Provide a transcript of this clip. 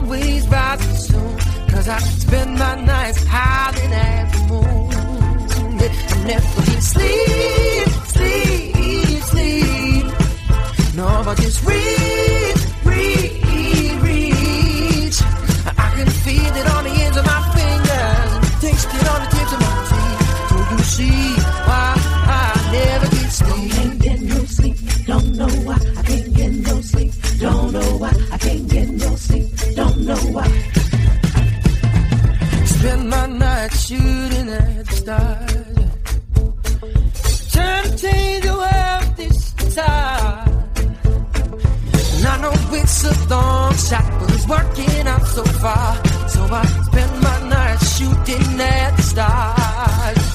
always rising soon, 'cause I spend my nights howling at the moon. Yeah, I never get sleep, sleep, sleep. No, I just reach, reach, reach. I can feel it on the ends of my fingers, taste it on the tips of my teeth. So you see why I never get sleep. Can't get no sleep, don't know why. I can't get no sleep, don't know why. I can't get no sleep, don't know why. Spend my night shooting at the stars, trying to change the world this time. And I know it's a long shot, but it's working out so far. So I spend my night shooting at the stars.